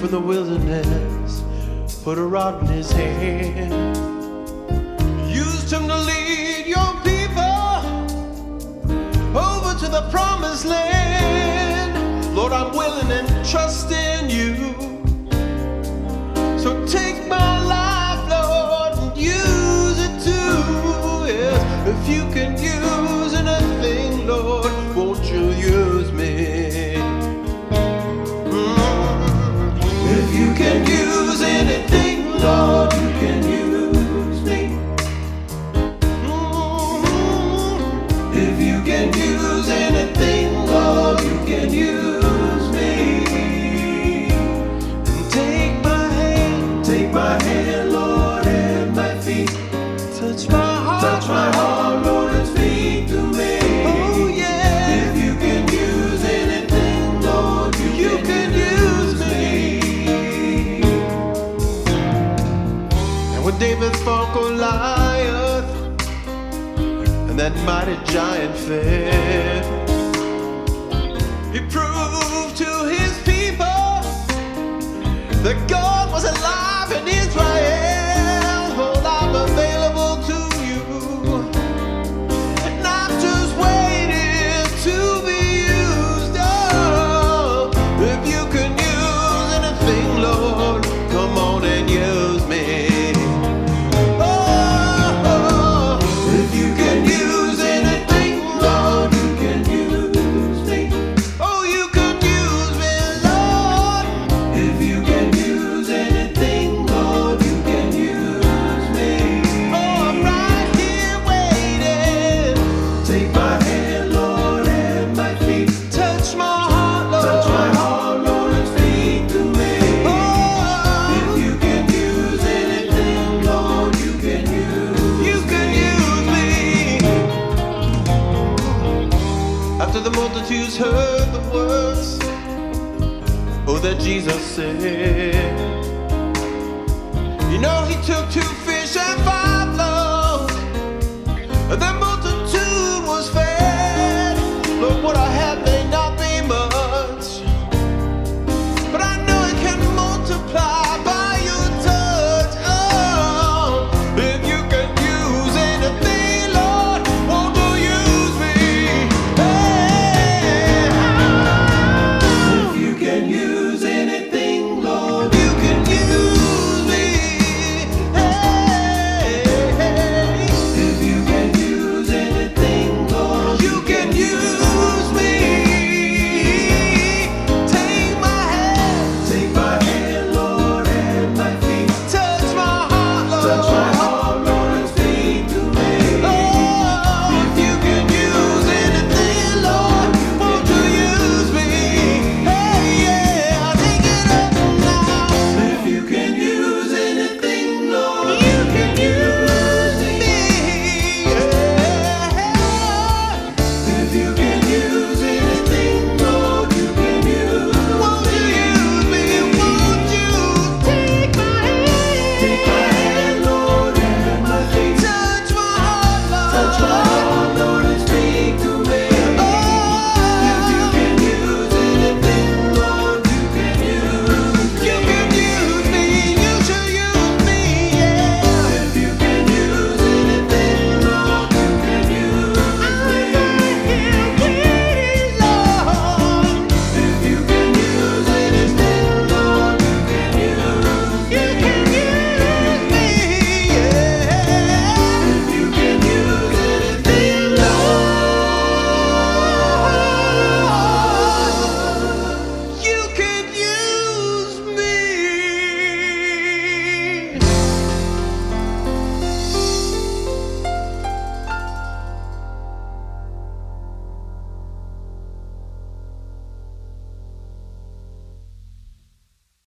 from the wilderness, put a rod in his hand. Used him to lead your people over to the promised land. Lord, I'm willing and trusting you. So take my life, Lord, and use it too. Yes, if you can use anything, Lord, won't you use me? If you can use anything, Lord, you can use me. If you can use anything, Lord, you can use me. And take my hand, Lord, and my feet. Touch my heart, Lord, and speak to me. Oh yeah. If you can use anything, Lord, you can use me. And when David fought Goliath, and that mighty giant fell, he proved to his people that God was alive in Israel. Well, I'm available to you, and I'm just waiting to be used. Oh, if you can use anything, Lord, come on and use me. Oh, if you can use anything, Lord, you can use me. Oh, you can use me, Lord. If you can use anything, Lord, you can use me. Oh, I'm right here waiting. Take my hand, Lord, and my feet. Touch my heart, Lord, and speak to me. Oh, if you can use anything, Lord, you can use me. After the multitudes heard the words, oh, that Jesus said, you know, he took 2 fish and 5 loaves, and then